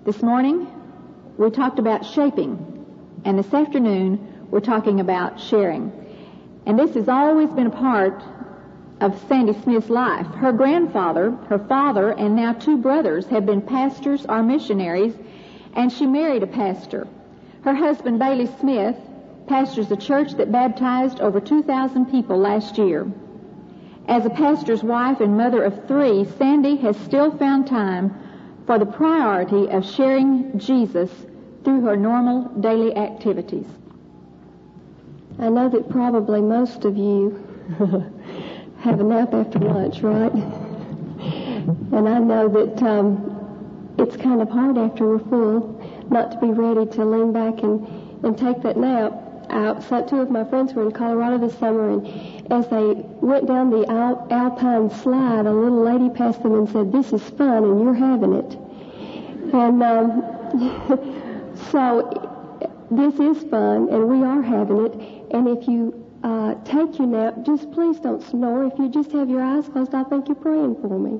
This morning, we talked about shaping, and this afternoon, we're talking about sharing. And this has always been a part of Sandy Smith's life. Her grandfather, her father, and now 2 brothers have been pastors or missionaries, and she married a pastor. Her husband, Bailey Smith, pastors a church that baptized over 2,000 people last year. As a pastor's wife and mother of 3, Sandy has still found time for the priority of sharing Jesus through her normal daily activities. I know that probably most of you have a nap after lunch, right? And I know that it's kind of hard after we're full not to be ready to lean back and take that nap. So 2 of my friends were in Colorado this summer, and as they went down the Alpine slide, a little lady passed them and said, "This is fun, and you're having it." And so this is fun, and we are having it. And if you take your nap, just please don't snore. If you just have your eyes closed, I think you're praying for me.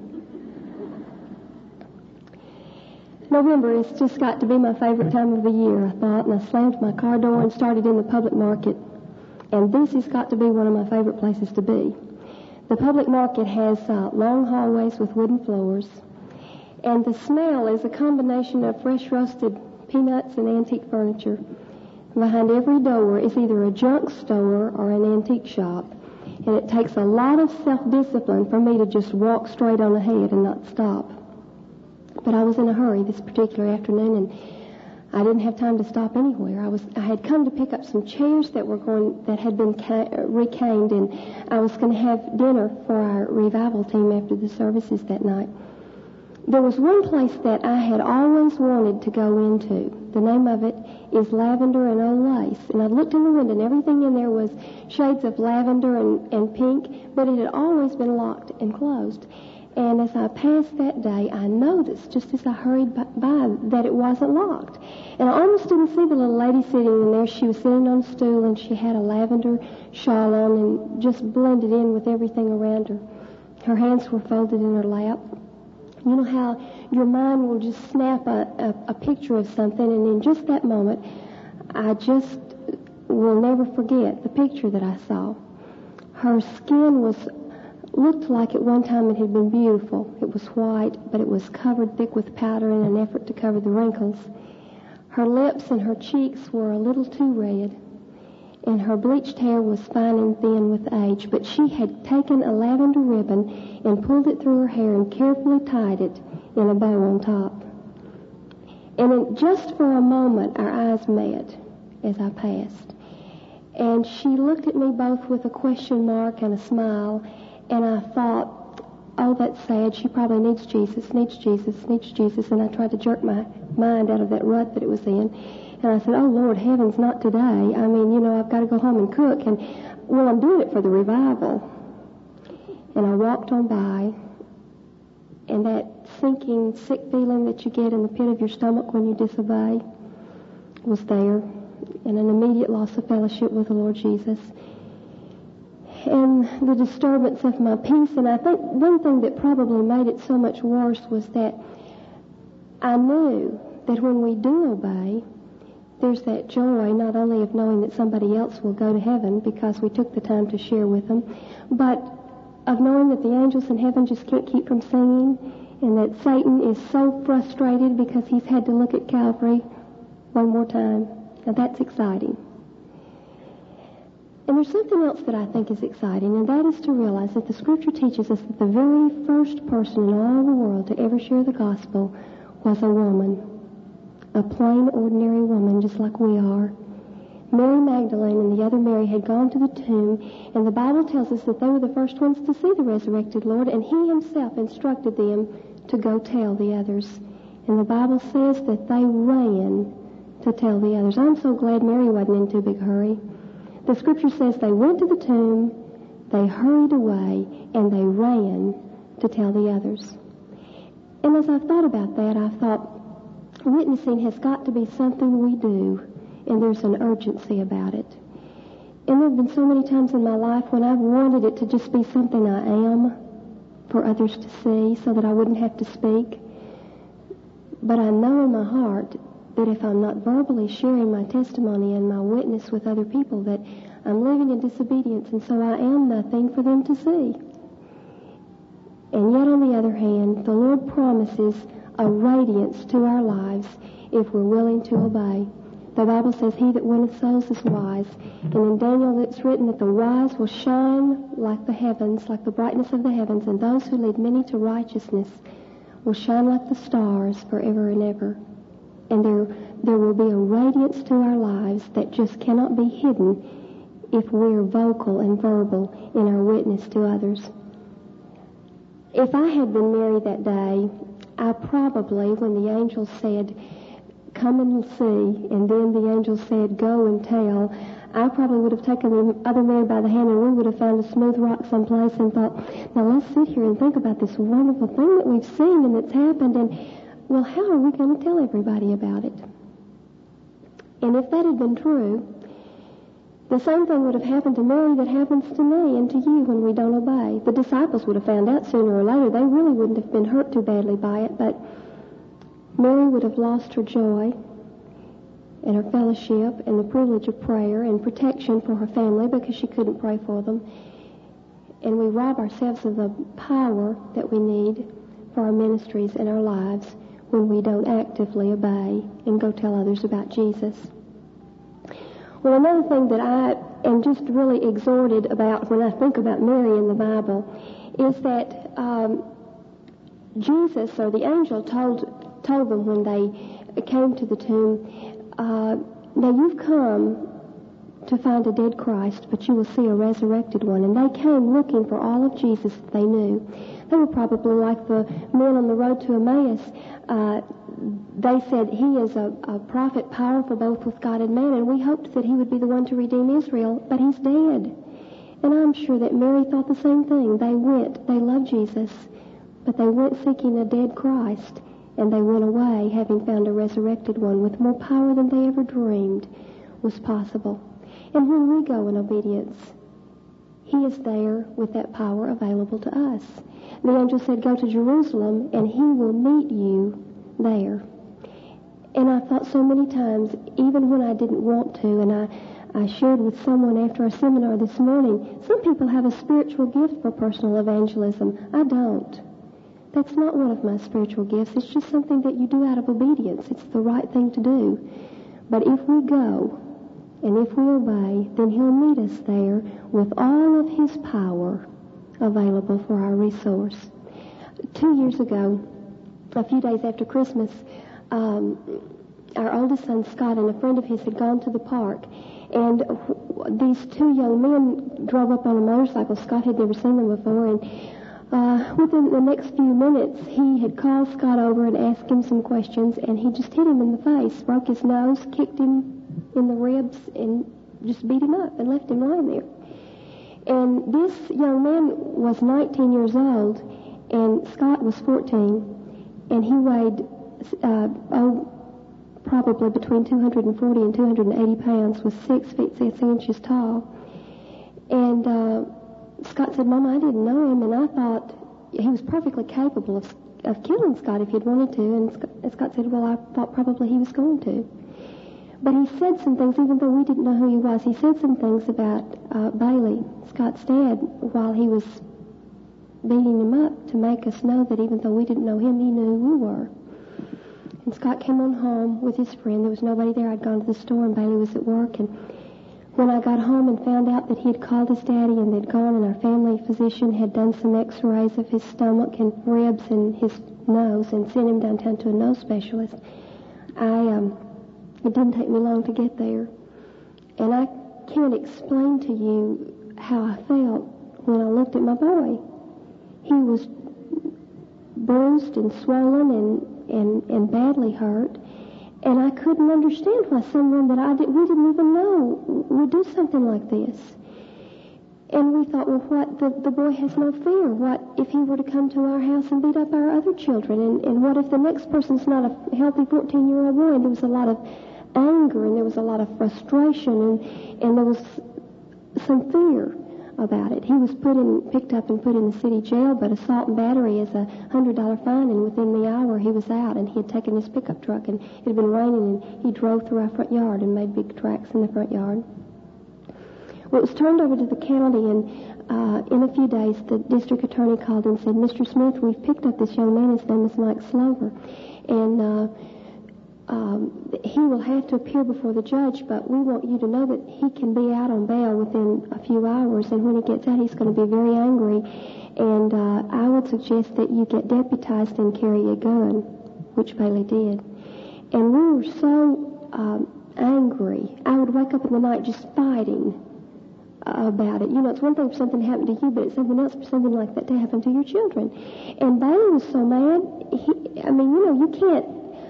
November has just got to be my favorite time of the year, I thought, and I slammed my car door and started in the public market. And this has got to be one of my favorite places to be. The public market has long hallways with wooden floors, and the smell is a combination of fresh roasted peanuts and antique furniture. Behind every door is either a junk store or an antique shop, and it takes a lot of self-discipline for me to just walk straight on ahead and not stop. But I was in a hurry this particular afternoon, and I didn't have time to stop anywhere. I had come to pick up some chairs that had been recaned, and I was going to have dinner for our revival team after the services that night. There was one place that I had always wanted to go into. The name of it is Lavender and Old Lace. And I looked in the window, and everything in there was shades of lavender and pink, but it had always been locked and closed. And as I passed that day, I noticed, just as I hurried by, that it wasn't locked. And I almost didn't see the little lady sitting in there. She was sitting on a stool, and she had a lavender shawl on and just blended in with everything around her. Her hands were folded in her lap. You know how your mind will just snap a picture of something, and in just that moment, I just will never forget the picture that I saw. Her skin looked like at one time it had been beautiful. It was white, but it was covered thick with powder in an effort to cover the wrinkles. Her lips and her cheeks were a little too red, and her bleached hair was fine and thin with age, but she had taken a lavender ribbon and pulled it through her hair and carefully tied it in a bow on top. And just for a moment, our eyes met as I passed. And she looked at me both with a question mark and a smile, and I thought, oh, that's sad. She probably needs Jesus, needs Jesus, needs Jesus. And I tried to jerk my mind out of that rut that it was in. And I said, oh, Lord, heavens, not today. I mean, I've got to go home and cook. And, well, I'm doing it for the revival. And I walked on by, and that sinking, sick feeling that you get in the pit of your stomach when you disobey was there, and an immediate loss of fellowship with the Lord Jesus. And the disturbance of my peace. And I think one thing that probably made it so much worse was that I knew that when we do obey, there's that joy not only of knowing that somebody else will go to heaven because we took the time to share with them, but of knowing that the angels in heaven just can't keep from singing, and that Satan is so frustrated because he's had to look at Calvary one more time. Now that's exciting. And there's something else that I think is exciting, and that is to realize that the Scripture teaches us that the very first person in all the world to ever share the gospel was a woman. A plain, ordinary woman, just like we are. Mary Magdalene and the other Mary had gone to the tomb, and the Bible tells us that they were the first ones to see the resurrected Lord, and he himself instructed them to go tell the others. And the Bible says that they ran to tell the others. I'm so glad Mary wasn't in too big a hurry. The Scripture says they went to the tomb, they hurried away, and they ran to tell the others. And as I've thought about that, I've thought, witnessing has got to be something we do, and there's an urgency about it. And there have been so many times in my life when I've wanted it to just be something I am for others to see so that I wouldn't have to speak. But I know in my heart that if I'm not verbally sharing my testimony and my witness with other people, that I'm living in disobedience, and so I am nothing for them to see. And yet, on the other hand, the Lord promises a radiance to our lives if we're willing to obey. The Bible says, he that winneth souls is wise. And in Daniel it's written that the wise will shine like the heavens, like the brightness of the heavens, and those who lead many to righteousness will shine like the stars forever and ever. And there will be a radiance to our lives that just cannot be hidden if we're vocal and verbal in our witness to others. If I had been married that day, I probably, when the angel said, come and see, and then the angel said, go and tell, I probably would have taken the other man by the hand and we would have found a smooth rock someplace and thought, now let's sit here and think about this wonderful thing that we've seen and that's happened, and, well, how are we going to tell everybody about it? And if that had been true, the same thing would have happened to Mary that happens to me and to you when we don't obey. The disciples would have found out sooner or later. They really wouldn't have been hurt too badly by it, but Mary would have lost her joy and her fellowship and the privilege of prayer and protection for her family because she couldn't pray for them. And we rob ourselves of the power that we need for our ministries and our lives when we don't actively obey and go tell others about Jesus. Well, another thing that I am just really exhorted about when I think about Mary in the Bible is that Jesus, or the angel, told them when they came to the tomb, now you've come to find a dead Christ, but you will see a resurrected one. And they came looking for all of Jesus that they knew. They were probably like the men on the road to Emmaus. They said, he is a prophet powerful both with God and man, and we hoped that he would be the one to redeem Israel, but he's dead. And I'm sure that Mary thought the same thing. They loved Jesus, but they went seeking a dead Christ, and they went away having found a resurrected one with more power than they ever dreamed was possible. And when we go in obedience, he is there with that power available to us. The angel said, go to Jerusalem, and he will meet you there. And I thought so many times, even when I didn't want to, and I shared with someone after our seminar this morning, some people have a spiritual gift for personal evangelism. I don't. That's not one of my spiritual gifts. It's just something that you do out of obedience. It's the right thing to do. But if we go, and if we obey, then he'll meet us there with all of his power available for our resource. 2 years ago, a few days after Christmas, our oldest son, Scott, and a friend of his had gone to the park. And these two young men drove up on a motorcycle. Scott had never seen them before. And within the next few minutes, he had called Scott over and asked him some questions. And he just hit him in the face, broke his nose, kicked him in the ribs, and just beat him up and left him lying there. And this young man was 19 years old, and Scott was 14. And he weighed, probably between 240 and 280 pounds, was 6 feet 6 inches tall. And Scott said, Mama, I didn't know him, and I thought he was perfectly capable of killing Scott if he'd wanted to. And Scott said, well, I thought probably he was going to. But he said some things, even though we didn't know who he was. He said some things about Bailey, Scott's dad, while he was beating him up to make us know that even though we didn't know him, he knew who we were. And Scott came on home with his friend. There was nobody there. I'd gone to the store, and Bailey was at work. And when I got home and found out that he had called his daddy and they'd gone, and our family physician had done some x-rays of his stomach and ribs and his nose and sent him downtown to a nose specialist, it didn't take me long to get there. And I can't explain to you how I felt when I looked at my boy. He was bruised and swollen and badly hurt. And I couldn't understand why someone that we didn't even know would do something like this. And we thought, well, what? The boy has no fear. What if he were to come to our house and beat up our other children? And what if the next person's not a healthy 14-year-old boy? And there was a lot of anger, and there was a lot of frustration, and there was some fear about it. He was picked up and put in the city jail, but assault and battery is a $100 fine, and within the hour he was out, and he had taken his pickup truck, and it had been raining, and he drove through our front yard and made big tracks in the front yard. Well, it was turned over to the county, and in a few days the district attorney called and said, Mr. Smith, we've picked up this young man. His name is Mike Slover, and he will have to appear before the judge, but we want you to know that he can be out on bail within a few hours, and when he gets out, he's going to be very angry, and I would suggest that you get deputized and carry a gun, which Bailey did. And we were so angry. I would wake up in the night just fighting about it. You know, it's one thing if something happened to you, but it's something else for something like that to happen to your children. And Bailey was so mad. You can't,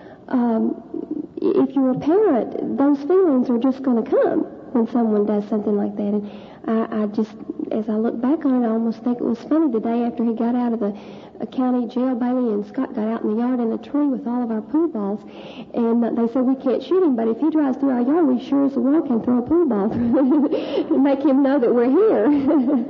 if you're a parent, those feelings are just going to come when someone does something like that. And I just, as I look back on it, I almost think it was funny. The day after he got out of the county jail, Bailey and Scott got out in the yard in a tree with all of our pool balls, and they said we can't shoot him, but if he drives through our yard, we sure as well can throw a pool ball through and make him know that we're here.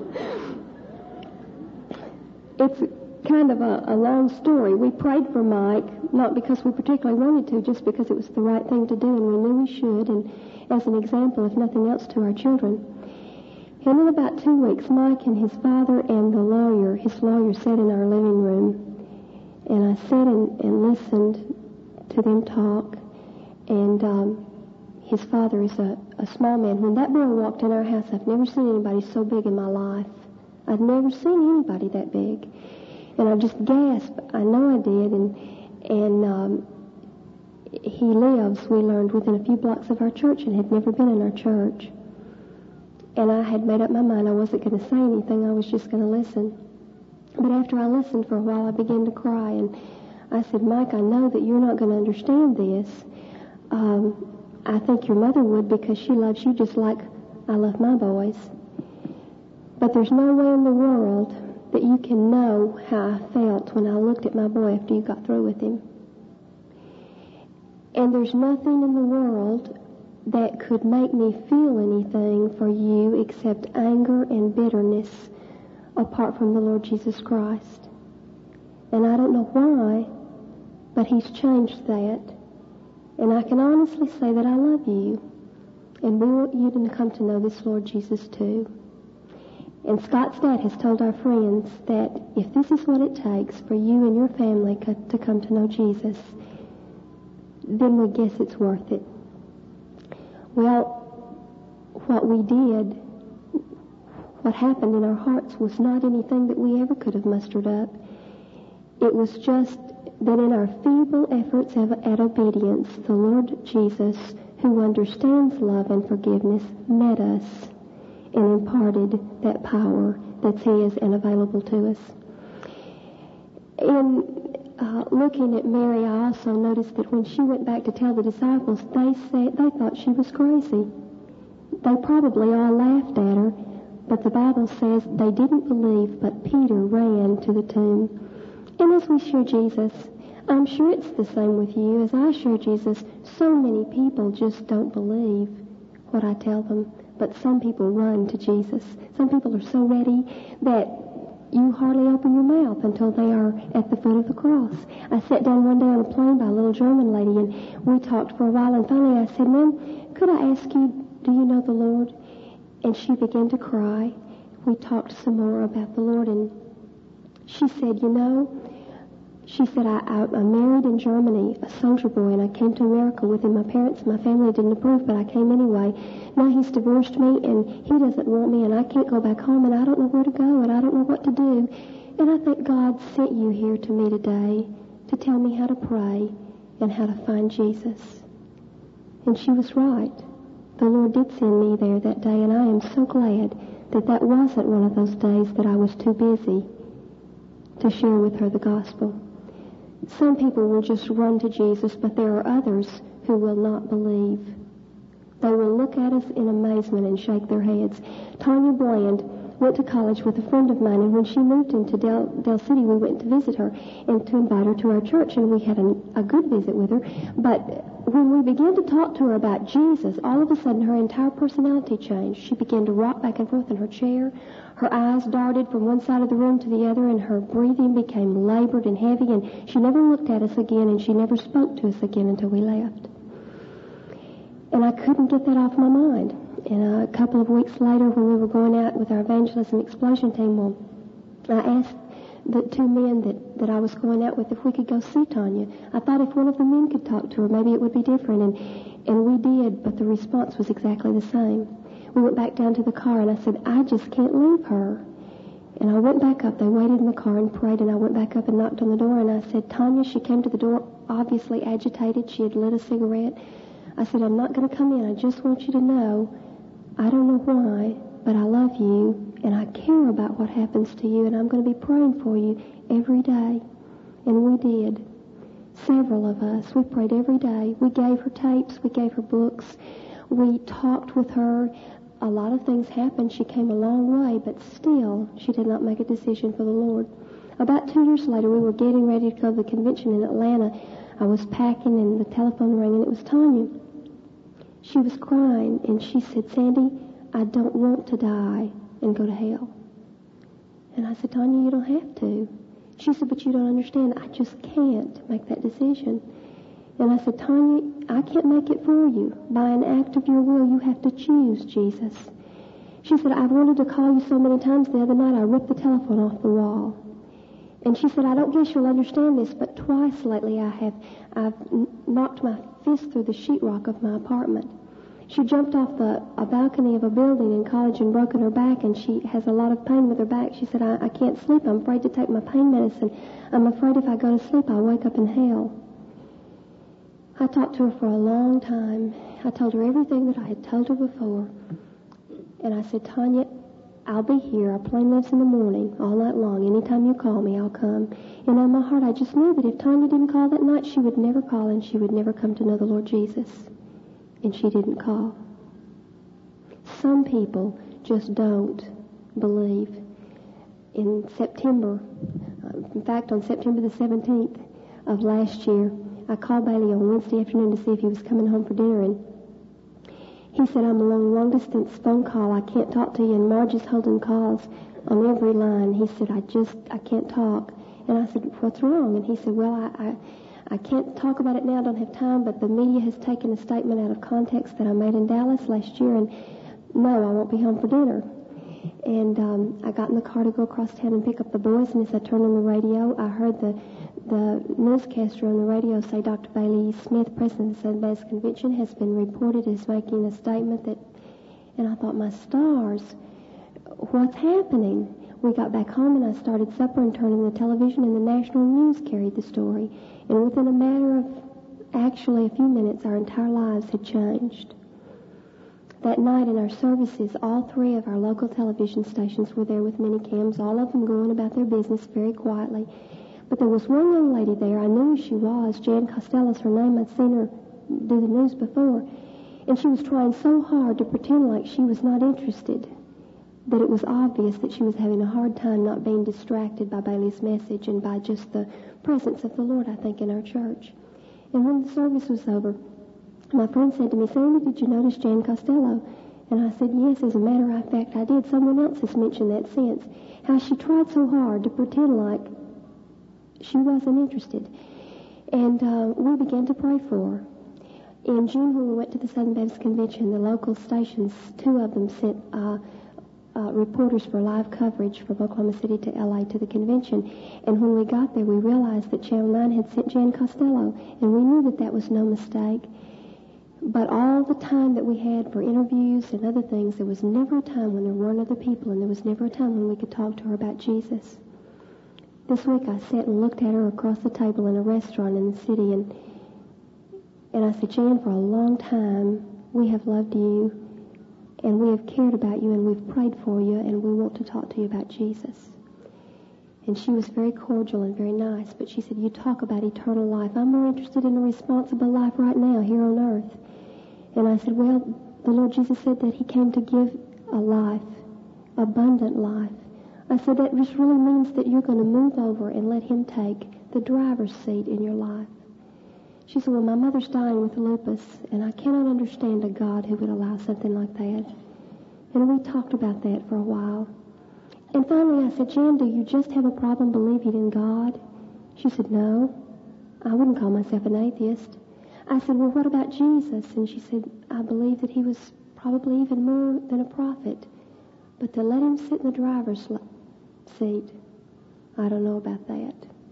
It's kind of a long story. We prayed for Mike, not because we particularly wanted to, just because it was the right thing to do, and we knew we should, and as an example, if nothing else, to our children. And in about 2 weeks, Mike and his father and his lawyer sat in our living room, and I sat and listened to them talk, and his father is a small man. When that boy walked in our house, I've never seen anybody so big in my life. I've never seen anybody that big. And I just gasped. I know I did, and he lives, we learned, within a few blocks of our church and had never been in our church. And I had made up my mind I wasn't going to say anything. I was just going to listen. But after I listened for a while, I began to cry. And I said, Mike, I know that you're not going to understand this. I think your mother would, because she loves you just like I love my boys. But there's no way in the world that you can know how I felt when I looked at my boy after you got through with him. And there's nothing in the world that could make me feel anything for you except anger and bitterness apart from the Lord Jesus Christ. And I don't know why, but He's changed that. And I can honestly say that I love you. And we want you to come to know this Lord Jesus too. And Scott's dad has told our friends that if this is what it takes for you and your family to come to know Jesus, then we guess it's worth it. Well, what we did, what happened in our hearts was not anything that we ever could have mustered up. It was just that in our feeble efforts at obedience, the Lord Jesus, who understands love and forgiveness, met us and imparted that power that's His and available to us. In looking at Mary, I also noticed that when she went back to tell the disciples, they thought she was crazy. They probably all laughed at her, but the Bible says they didn't believe, but Peter ran to the tomb. And as we share Jesus, I'm sure it's the same with you. As I share Jesus, so many people just don't believe what I tell them, but some people run to Jesus. Some people are so ready that you hardly open your mouth until they are at the foot of the cross. I sat down one day on a plane by a little German lady, and we talked for a while, and finally I said, Ma'am, could I ask you, do you know the Lord? And she began to cry. We talked some more about the Lord, and she said, I married in Germany a soldier boy, and I came to America with him. My parents, my family didn't approve, but I came anyway. Now he's divorced me, and he doesn't want me, and I can't go back home, and I don't know where to go, and I don't know what to do. And I think God sent you here to me today to tell me how to pray and how to find Jesus. And she was right. The Lord did send me there that day, and I am so glad that wasn't one of those days that I was too busy to share with her the gospel. Some people will just run to Jesus, but there are others who will not believe. They will look at us in amazement and shake their heads. Tanya Bland went to college with a friend of mine, and when she moved into Del City, we went to visit her and to invite her to our church, and we had a good visit with her. But when we began to talk to her about Jesus, all of a sudden her entire personality changed. She began to rock back and forth in her chair. Her eyes darted from one side of the room to the other, and her breathing became labored and heavy, and she never looked at us again, and she never spoke to us again until we left. And I couldn't get that off my mind. And a couple of weeks later, when we were going out with our evangelism explosion team, I asked the two men that I was going out with if we could go see Tanya. I thought if one of the men could talk to her, maybe it would be different. And we did, but the response was exactly the same. We went back down to the car, and I said, I just can't leave her. And I went back up. They waited in the car and prayed, and I went back up and knocked on the door, and I said, Tanya, she came to the door, obviously agitated. She had lit a cigarette. I said, I'm not going to come in. I just want you to know, I don't know why, but I love you, and I care about what happens to you, and I'm going to be praying for you every day. And we did. Several of us. We prayed every day. We gave her tapes. We gave her books. We talked with her. A lot of things happened. She came a long way, but still, she did not make a decision for the Lord. About 2 years later, we were getting ready to go to the convention in Atlanta. I was packing, and the telephone rang, and it was Tanya. She was crying, and she said, Sandy, I don't want to die and go to hell. And I said, Tanya, you don't have to. She said, but you don't understand. I just can't make that decision. And I said, Tanya, I can't make it for you. By an act of your will, you have to choose Jesus. She said, I've wanted to call you so many times. The other night, I ripped the telephone off the wall. And she said, I don't guess you'll understand this, but twice lately I've knocked my fist through the sheetrock of my apartment. She jumped off a balcony of a building in college and broken her back, and she has a lot of pain with her back. She said, I can't sleep. I'm afraid to take my pain medicine. I'm afraid if I go to sleep, I'll wake up in hell. I talked to her for a long time. I told her everything that I had told her before. And I said, Tanya, I'll be here. Our plane leaves in the morning, all night long. Anytime you call me, I'll come. And in my heart, I just knew that if Tanya didn't call that night, she would never call, and she would never come to know the Lord Jesus. And she didn't call. Some people just don't believe. In September, in fact, on September the 17th of last year, I called Bailey on Wednesday afternoon to see if he was coming home for dinner, and he said, I'm on a long-distance phone call. I can't talk to you, and Marge is holding calls on every line. He said, I can't talk. And I said, what's wrong? And he said, well, I can't talk about it now. I don't have time, but the media has taken a statement out of context that I made in Dallas last year, and no, I won't be home for dinner. And I got in the car to go across town and pick up the boys, and as I turned on the radio, I heard the newscaster on the radio say Dr. Bailey Smith, president of the Southern Baptist Convention, has been reported as making a statement that, and I thought, my stars, what's happening? We got back home, and I started supper and turned on the television, and the national news carried the story. And within a matter of actually a few minutes, our entire lives had changed. That night in our services, all three of our local television stations were there with minicams, all of them going about their business very quietly. But there was one young lady there. I knew who she was. Jan Costello's her name. I'd seen her do the news before. And she was trying so hard to pretend like she was not interested that it was obvious that she was having a hard time not being distracted by Bailey's message and by just the presence of the Lord, I think, in our church. And when the service was over, my friend said to me, Sandy, did you notice Jan Costello? And I said, yes, as a matter of fact, I did. Someone else has mentioned that since. How she tried so hard to pretend like she wasn't interested. And we began to pray for her. In June, when we went to the Southern Baptist Convention, the local stations, two of them sent reporters for live coverage from Oklahoma City to L.A. to the convention. And when we got there, we realized that Channel 9 had sent Jan Costello, and we knew that that was no mistake. But all the time that we had for interviews and other things, there was never a time when there weren't other people, and there was never a time when we could talk to her about Jesus. This week I sat and looked at her across the table in a restaurant in the city, and I said, Jan, for a long time we have loved you, and we have cared about you, and we've prayed for you, and we want to talk to you about Jesus. And she was very cordial and very nice, but she said, you talk about eternal life. I'm more interested in a responsible life right now here on earth. And I said, well, the Lord Jesus said that he came to give a life abundant life. I said, that just really means that you're going to move over and let him take the driver's seat in your life. She said, well, my mother's dying with lupus, and I cannot understand a God who would allow something like that. And we talked about that for a while. And finally I said, Jan, do you just have a problem believing in God? She said, no, I wouldn't call myself an atheist. I said, well, what about Jesus? And she said, I believe that he was probably even more than a prophet. But to let him sit in the driver's seat, I don't know about that.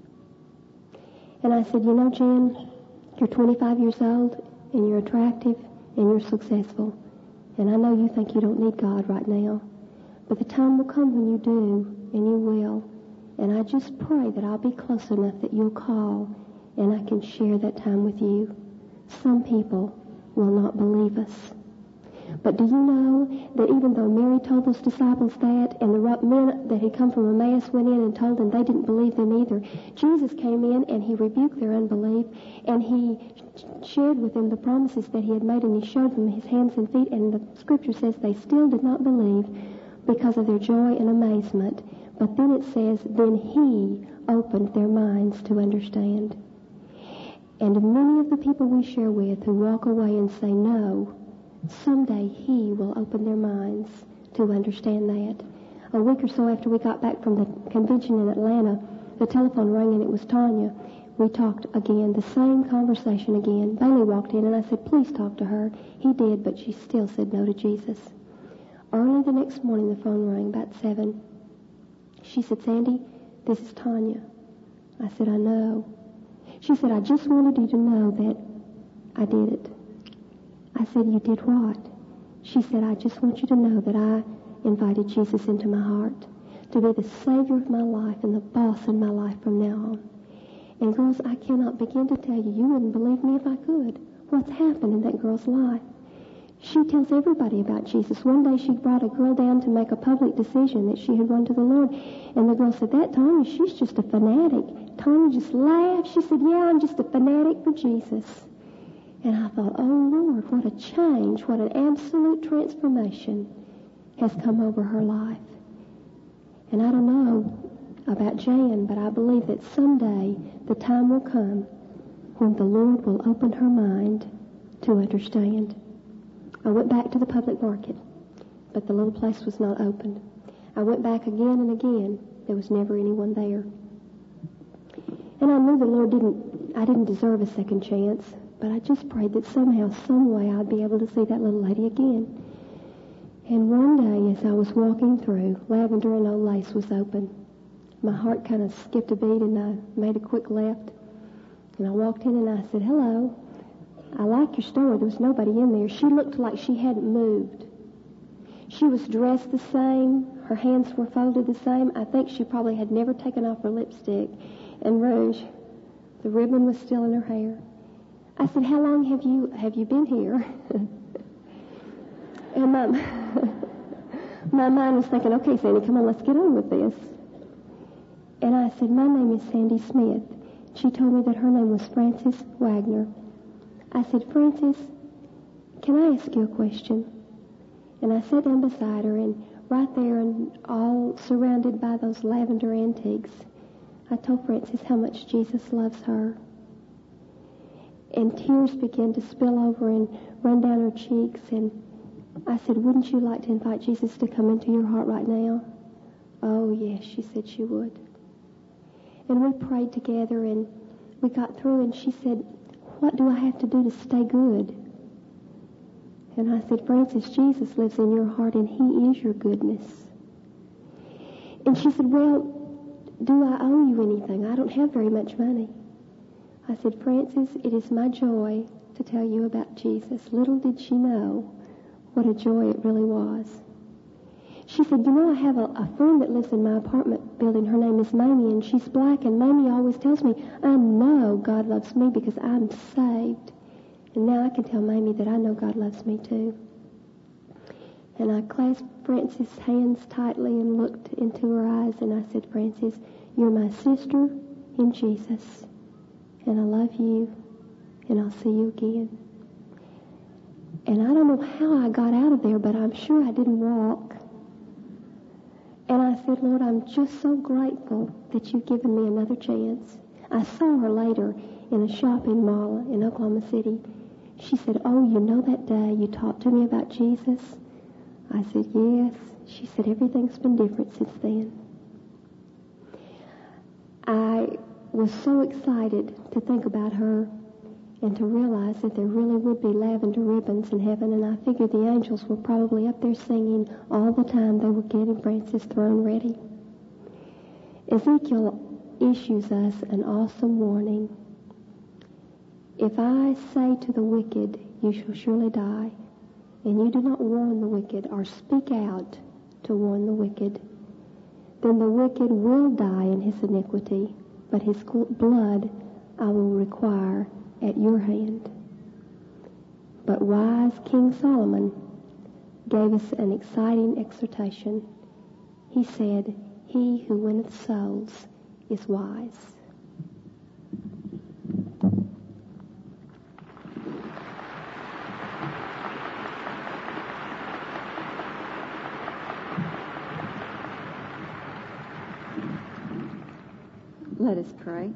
And I said, you know, Jan, you're 25 years old, and you're attractive, and you're successful. And I know you think you don't need God right now. But the time will come when you do, and you will. And I just pray that I'll be close enough that you'll call, and I can share that time with you. Some people will not believe us. But do you know that even though Mary told those disciples that, and the men that had come from Emmaus went in and told them they didn't believe them either, Jesus came in and he rebuked their unbelief, and he shared with them the promises that he had made, and he showed them his hands and feet, and the scripture says they still did not believe because of their joy and amazement. But then it says, then he opened their minds to understand. And many of the people we share with who walk away and say no, someday he will open their minds to understand that. A week or so after we got back from the convention in Atlanta, the telephone rang and it was Tanya. We talked again, the same conversation again. Bailey walked in and I said, please talk to her. He did, but she still said no to Jesus. Early the next morning the phone rang, about 7. She said, Sandy, this is Tanya. I said, I know. She said, I just wanted you to know that I did it. I said, you did what? She said, I just want you to know that I invited Jesus into my heart to be the Savior of my life and the boss of my life from now on. And girls, I cannot begin to tell you, you wouldn't believe me if I could, what's happened in that girl's life. She tells everybody about Jesus. One day she brought a girl down to make a public decision that she had run to the Lord. And the girl said, that Tanya, she's just a fanatic. Tanya just laughed. She said, yeah, I'm just a fanatic for Jesus. And I thought, oh Lord, what a change, what an absolute transformation has come over her life. And I don't know about Jan, but I believe that someday the time will come when the Lord will open her mind to understand. I went back to the public market, but the little place was not open. I went back again and again. There was never anyone there. And I knew the Lord I didn't deserve a second chance, but I just prayed that somehow, some way, I'd be able to see that little lady again. And one day, as I was walking through, Lavender and Old Lace was open. My heart kind of skipped a beat, and I made a quick left. And I walked in and I said, hello. I like your store. There was nobody in there. She looked like she hadn't moved. She was dressed the same. Her hands were folded the same. I think she probably had never taken off her lipstick and rouge. The ribbon was still in her hair. I said, how long have you been here? And my mind was thinking, okay, Sandy, come on, let's get on with this. And I said, my name is Sandy Smith. She told me that her name was Frances Wagner. I said, Frances, can I ask you a question? And I sat down beside her, and right there, and all surrounded by those lavender antiques, I told Frances how much Jesus loves her. And tears began to spill over and run down her cheeks, and I said, wouldn't you like to invite Jesus to come into your heart right now? Oh, yes, she said she would. And we prayed together, and we got through, and she said, what do I have to do to stay good? And I said, Frances, Jesus lives in your heart, and he is your goodness. And she said, well, do I owe you anything? I don't have very much money. I said, Frances, it is my joy to tell you about Jesus. Little did she know what a joy it really was. She said, you know, I have a friend that lives in my apartment building. Her name is Mamie, and she's black, and Mamie always tells me, I know God loves me because I'm saved. And now I can tell Mamie that I know God loves me too. And I clasped Frances' hands tightly and looked into her eyes, and I said, Frances, you're my sister in Jesus, and I love you, and I'll see you again. And I don't know how I got out of there, but I'm sure I didn't walk. I said, Lord, I'm just so grateful that you've given me another chance. I saw her later in a shopping mall in Oklahoma City. She said, oh, you know that day you talked to me about Jesus? I said, yes. She said, everything's been different since then. I was so excited to think about her and to realize that there really would be lavender ribbons in heaven, and I figured the angels were probably up there singing all the time they were getting Francis' throne ready. Ezekiel issues us an awesome warning. If I say to the wicked, you shall surely die, and you do not warn the wicked or speak out to warn the wicked, then the wicked will die in his iniquity, but his blood I will require at your hand. But wise King Solomon gave us an exciting exhortation. He said, he who winneth souls is wise. Let us pray.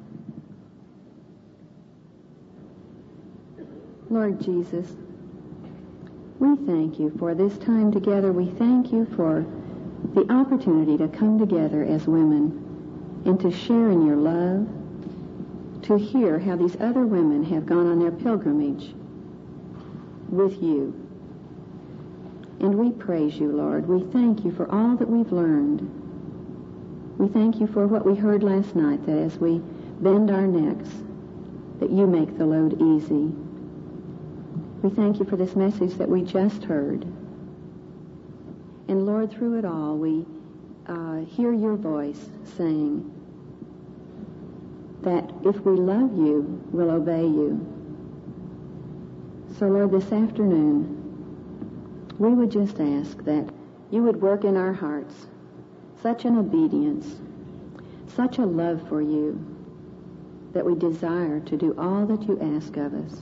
Lord Jesus, we thank you for this time together. We thank you for the opportunity to come together as women and to share in your love, to hear how these other women have gone on their pilgrimage with you. And we praise you, Lord. We thank you for all that we've learned. We thank you for what we heard last night, that as we bend our necks, that you make the load easy. We thank you for this message that we just heard. And Lord, through it all, we hear your voice saying that if we love you, we'll obey you. So Lord, this afternoon, we would just ask that you would work in our hearts such an obedience, such a love for you, that we desire to do all that you ask of us.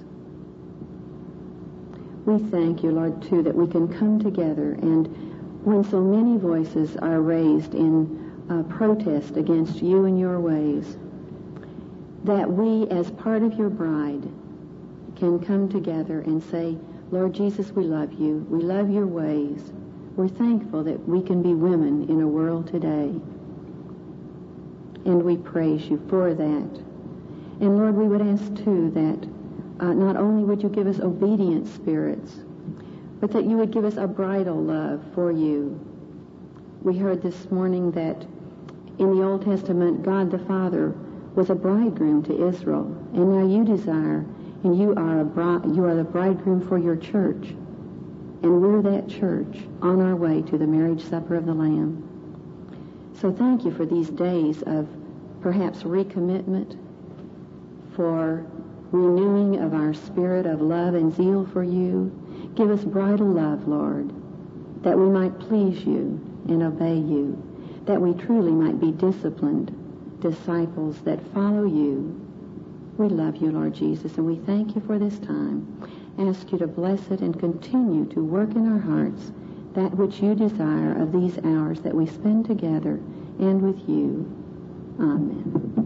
We thank you, Lord, too, that we can come together, and when so many voices are raised in protest against you and your ways, that we, as part of your bride, can come together and say, Lord Jesus, we love you. We love your ways. We're thankful that we can be women in a world today. And we praise you for that. And Lord, we would ask, too, that not only would you give us obedient spirits, but that you would give us a bridal love for you. We heard this morning that in the Old Testament, God the Father was a bridegroom to Israel, and now you desire, and you are the bridegroom for your church, and we're that church on our way to the marriage supper of the Lamb. So thank you for these days of perhaps recommitment, for renewing of our spirit of love and zeal for you. Give us bridal love, Lord, that we might please you and obey you, that we truly might be disciplined disciples that follow you. We love you, Lord Jesus, and we thank you for this time. Ask you to bless it and continue to work in our hearts that which you desire of these hours that we spend together and with you. Amen.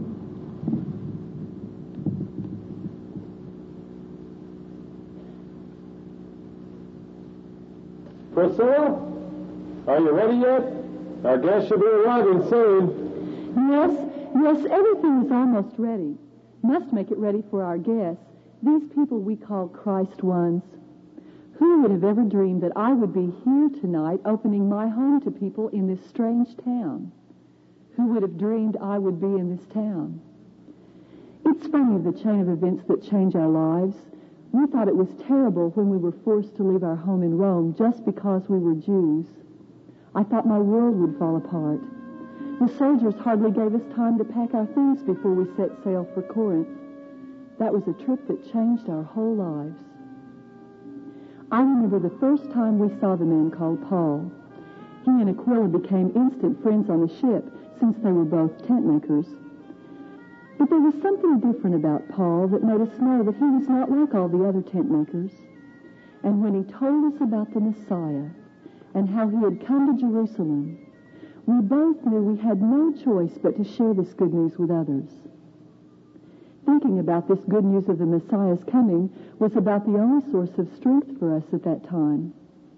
Priscilla, are you ready yet? Our guest should be arriving soon. Yes, everything is almost ready. Must make it ready for our guests, these people we call Christ ones. Who would have ever dreamed that I would be here tonight opening my home to people in this strange town? Who would have dreamed I would be in this town? It's funny, the chain of events that change our lives. We thought it was terrible when we were forced to leave our home in Rome just because we were Jews. I thought my world would fall apart. The soldiers hardly gave us time to pack our things before we set sail for Corinth. That was a trip that changed our whole lives. I remember the first time we saw the man called Paul. He and Aquila became instant friends on the ship since they were both tent makers. But there was something different about Paul that made us know that he was not like all the other tent makers. And when he told us about the Messiah and how he had come to Jerusalem, We both knew we had no choice but to share this good news with others. Thinking about this good news of the Messiah's coming was about the only source of strength for us at that time.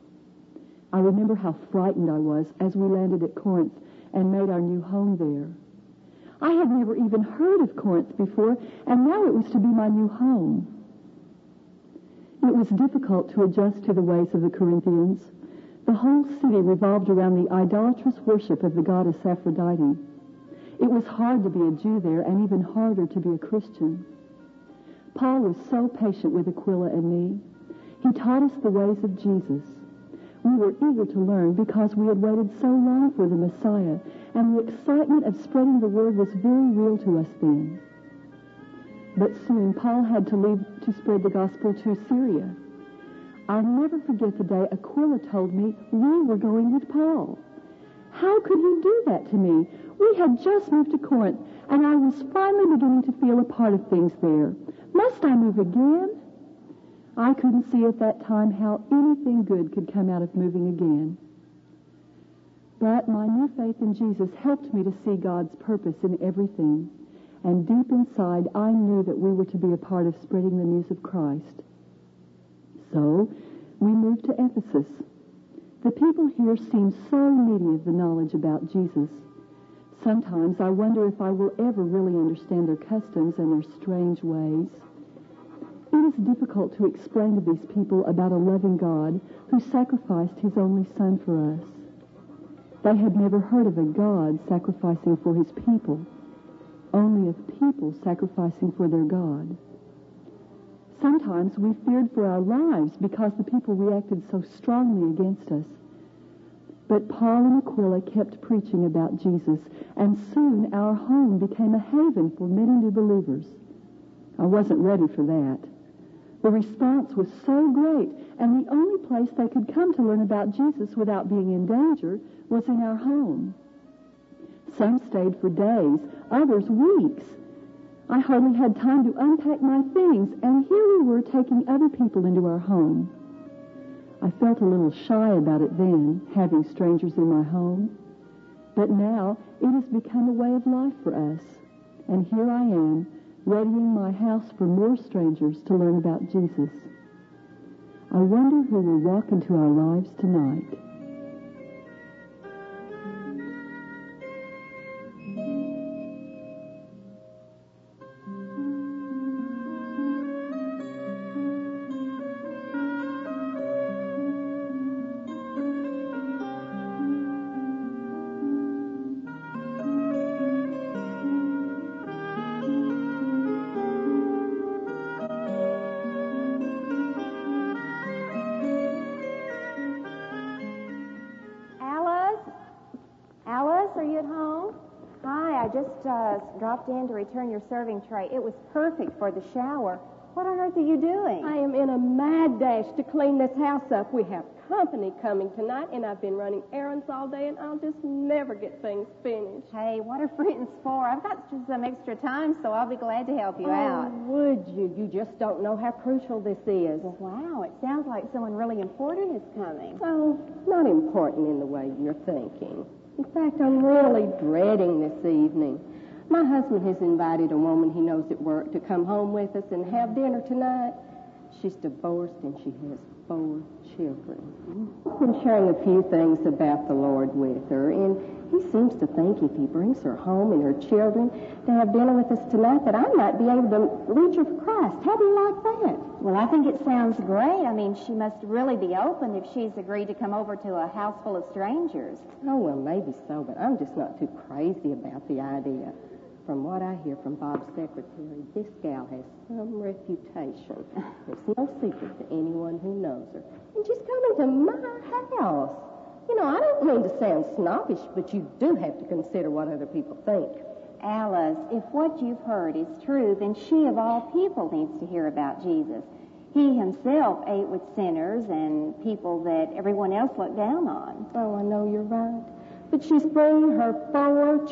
I remember how frightened I was as we landed at Corinth and made our new home there. I had never even heard of Corinth before, and now it was to be my new home. It was difficult to adjust to the ways of the Corinthians. The whole city revolved around the idolatrous worship of the goddess Aphrodite. It was hard to be a Jew there, and even harder to be a Christian. Paul was so patient with Aquila and me. He taught us the ways of Jesus. We were eager to learn because we had waited so long for the Messiah, and the excitement of spreading the word was very real to us then. But soon Paul had to leave to spread the gospel to Syria. I'll never forget the day Aquila told me we were going with Paul. How could he do that to me? We had just moved to Corinth, and I was finally beginning to feel a part of things there. Must I move again? I couldn't see at that time how anything good could come out of moving again. But my new faith in Jesus helped me to see God's purpose in everything, and deep inside I knew that we were to be a part of spreading the news of Christ. So we moved to Ephesus. The people here seem so needy of the knowledge about Jesus. Sometimes I wonder if I will ever really understand their customs and their strange ways. It is difficult to explain to these people about a loving God who sacrificed his only Son for us. They had never heard of a God sacrificing for his people, only of people sacrificing for their God. Sometimes we feared for our lives because the people reacted so strongly against us. But Paul and Aquila kept preaching about Jesus, and soon our home became a haven for many new believers. I wasn't ready for that. The response was so great, and the only place they could come to learn about Jesus without being in danger was in our home. Some stayed for days, others weeks. I hardly had time to unpack my things, and here we were taking other people into our home. I felt a little shy about it then, having strangers in my home. But now it has become a way of life for us. And here I am, readying my house for more strangers to learn about Jesus. I wonder who will walk into our lives tonight. Dropped in to return your serving tray. It was perfect for the shower. What on earth are you doing? I am in a mad dash to clean this house up. We have company coming tonight, and I've been running errands all day, and I'll just never get things finished. Hey, what are friends for? I've got some extra time, so I'll be glad to help you out. Would you? You just don't know how crucial this is. Well, wow, it sounds like someone really important is coming. Oh, not important in the way you're thinking. In fact, I'm really dreading this evening. My husband has invited a woman he knows at work to come home with us and have dinner tonight. She's divorced and she has 4 children. I've been sharing a few things about the Lord with her, and he seems to think if he brings her home and her children to have dinner with us tonight that I might be able to reach her for Christ. How do you like that? Well, I think it sounds great. I mean, she must really be open if she's agreed to come over to a house full of strangers. Oh, well, maybe so, but I'm just not too crazy about the idea. From what I hear from Bob's secretary, this gal has some reputation. It's no secret to anyone who knows her. And she's coming to my house. You know, I don't mean to sound snobbish, but you do have to consider what other people think. Alice, if what you've heard is true, then she of all people needs to hear about Jesus. He himself ate with sinners and people that everyone else looked down on. Oh, I know you're right. But she's bringing her 4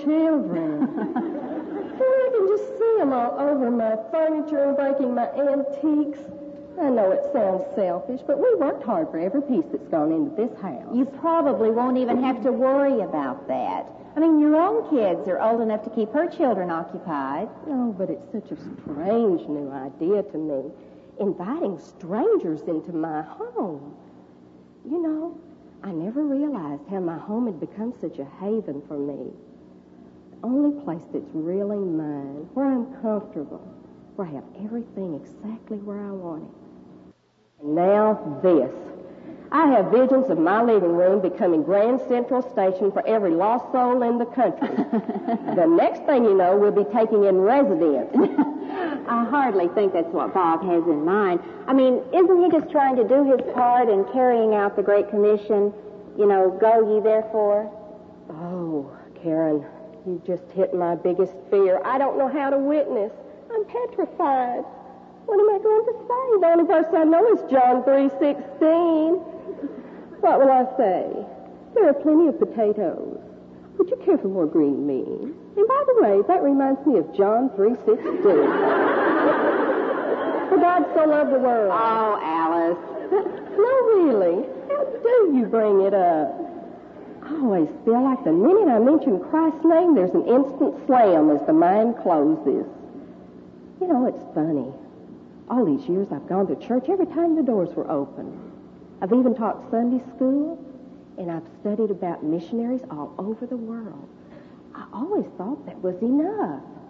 children. I can just see them all over my furniture and breaking my antiques. I know it sounds selfish, but we worked hard for every piece that's gone into this house. You probably won't even have to worry about that. I mean, your own kids are old enough to keep her children occupied. Oh, but it's such a strange new idea to me, inviting strangers into my home. You know, I never realized how my home had become such a haven for me. The only place that's really mine, where I'm comfortable, where I have everything exactly where I want it. And now this. I have visions of my living room becoming Grand Central Station for every lost soul in the country. The next thing you know, we'll be taking in residents. I hardly think that's what Bob has in mind. I mean, isn't he just trying to do his part in carrying out the Great Commission? You know, go ye therefore? Oh, Karen, you just hit my biggest fear. I don't know how to witness. I'm petrified. What am I going to say? The only verse I know is John 3:16. What will I say? There are plenty of potatoes. Would you care for more green beans? And by the way, that reminds me of John 3:16. For God so loved the world. Oh, Alice. No, really. How do you bring it up? I always feel like the minute I mention Christ's name, there's an instant slam as the mind closes. You know, it's funny. All these years I've gone to church every time the doors were open. I've even taught Sunday school, and I've studied about missionaries all over the world. I always thought that was enough.